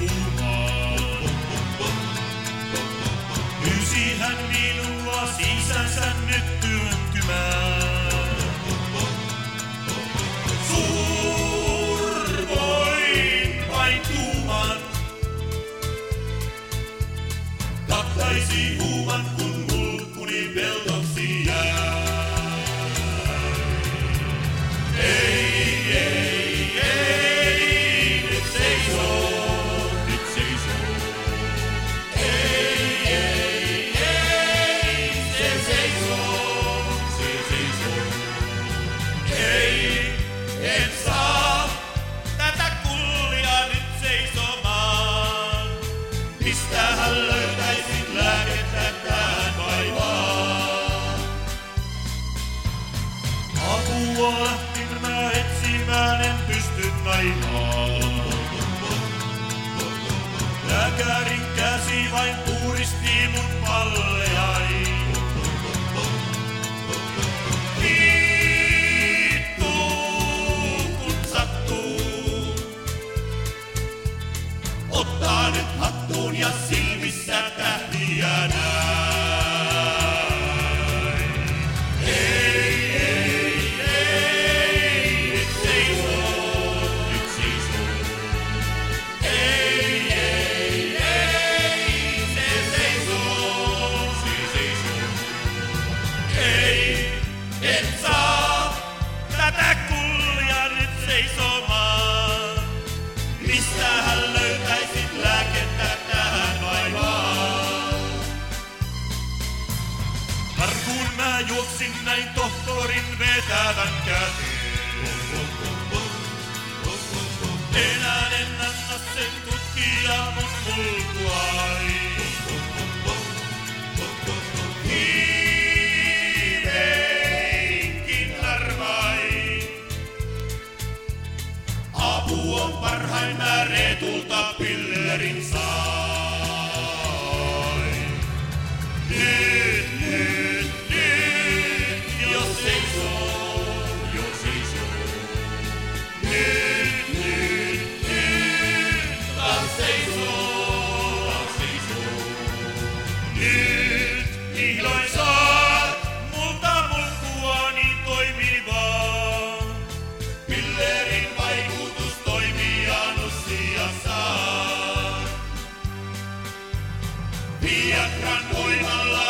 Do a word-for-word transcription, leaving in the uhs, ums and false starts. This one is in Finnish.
liikkumaan. Pyysi hän minua sisänsä nyt työntymään. Survoin vain tuuman, katkaisi huuman kun mulkkuni peltoksi jää. Ei, ei, ei, nyt seisoo, nyt seisoo. Ei, ei, ei, se seisoo, se seisoo. Ei, en saa tätä kullia nyt seisomaan. Mistähän löytäisin lääkettä tähän vaivaan? Apua lähtin mä etsimään, en pysty naimaan. Lääkärin käsi vain puuristi mun pallejai. Hittuu kun sattuu. Ottaa nyt hattuun ja silmissä tähtiä näin. Ei, ei, ei, nyt seisoo, nyt seisoo. Ei, ei, ei, se seisoo, se seisoo. Ei, en saa tätä kullia nyt seisomaan. Mistähän löytäisit lääkettä tähän vaivaan? Karkuun mä juoksin näin tohtorin vetävän käteen. Enää en anna sen tutkia mun mulkuai. Viimeinkin arvain. Apu on parhain, mä Reetulta pillerin sain. Nyt, nyt, nyt, jos seisoo, jos seisoo. Nyt, nyt, nyt, taas seisoo, taas seisoo. Nyt vihdoin saat multa mulkkuani toimivaa. Pillerin vaikutus toimii anussia saa. Viagran voimalla